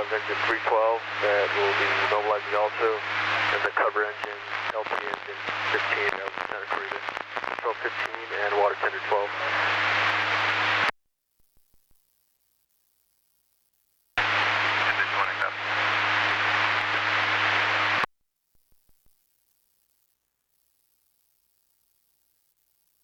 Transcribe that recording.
engine 312 that will be mobilizing also, and the cover engine, LT engine 15